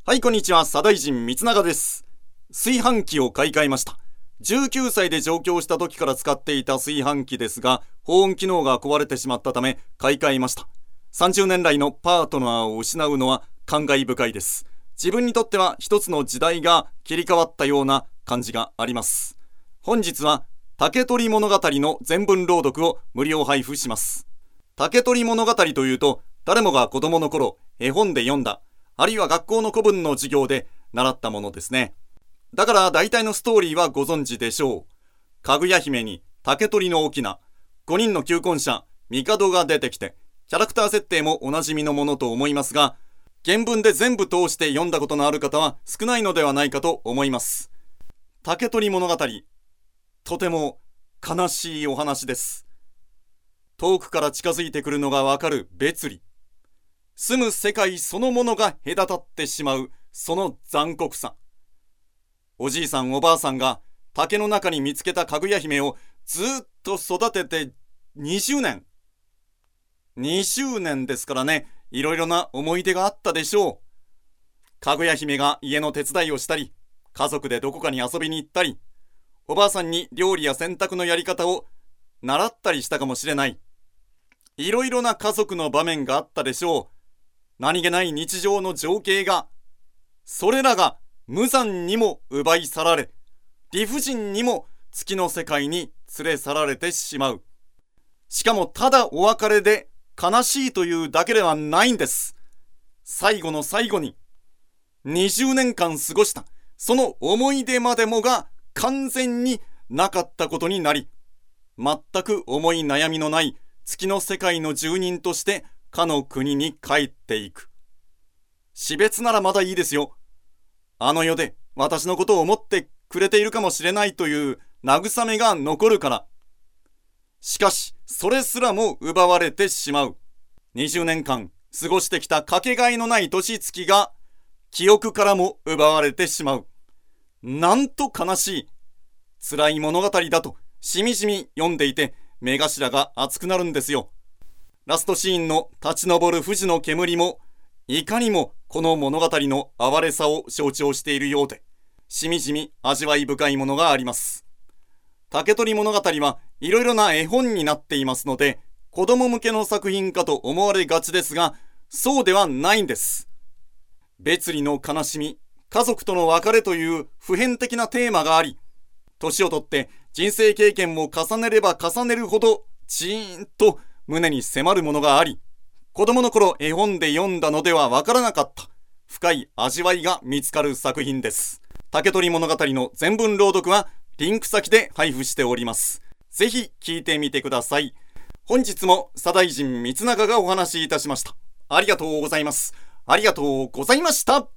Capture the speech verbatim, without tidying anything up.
はい、こんにちは。左大臣光永です。炊飯器を買い替えました。じゅうきゅうさいで上京した時から使っていた炊飯器ですが、保温機能が壊れてしまったため買い替えました。さんじゅうねん来のパートナーを失うのは感慨深いです。自分にとっては一つの時代が切り替わったような感じがあります。本日は竹取物語の全文朗読を無料配布します。竹取物語というと、誰もが子供の頃絵本で読んだ、あるいは学校の古文の授業で習ったものですね。だから大体のストーリーはご存知でしょう。かぐや姫に竹取の翁、ごにんの求婚者帝が出てきて、キャラクター設定もおなじみのものと思いますが、原文で全部通して読んだことのある方は少ないのではないかと思います。竹取物語、とても悲しいお話です。遠くから近づいてくるのがわかる別離、住む世界そのものが隔たってしまうその残酷さ。おじいさんおばあさんが竹の中に見つけたかぐや姫をずっと育ててにじゅうねん。にじゅうねんですからね、いろいろな思い出があったでしょう。かぐや姫が家の手伝いをしたり、家族でどこかに遊びに行ったり、おばあさんに料理や洗濯のやり方を習ったりしたかもしれない。いろいろな家族の場面があったでしょう。何気ない日常の情景が、それらが無残にも奪い去られ、理不尽にも月の世界に連れ去られてしまう。しかもただお別れで悲しいというだけではないんです。最後の最後ににじゅうねんかん過ごしたその思い出までもが完全になかったことになり、全く思い悩みのない月の世界の住人としてかの国に帰っていく。死別ならまだいいですよ。あの世で私のことを思ってくれているかもしれないという慰めが残るから。しかしそれすらも奪われてしまう。にじゅうねんかん過ごしてきたかけがえのない年月が記憶からも奪われてしまう。なんと悲しい辛い物語だとしみじみ読んでいて目頭が熱くなるんですよ。ラストシーンの立ち上る富士の煙もいかにもこの物語の哀れさを象徴しているようで、しみじみ味わい深いものがあります。竹取物語はいろいろな絵本になっていますので、子供向けの作品かと思われがちですが、そうではないんです。別離の悲しみ、家族との別れという普遍的なテーマがあり、年をとって人生経験を重ねれば重ねるほどチーンと胸に迫るものがあり、子供の頃絵本で読んだのではわからなかった深い味わいが見つかる作品です。竹取物語の全文朗読はリンク先で配布しております。ぜひ聞いてみてください。本日も左大臣光永がお話しいたしました。ありがとうございます。ありがとうございました。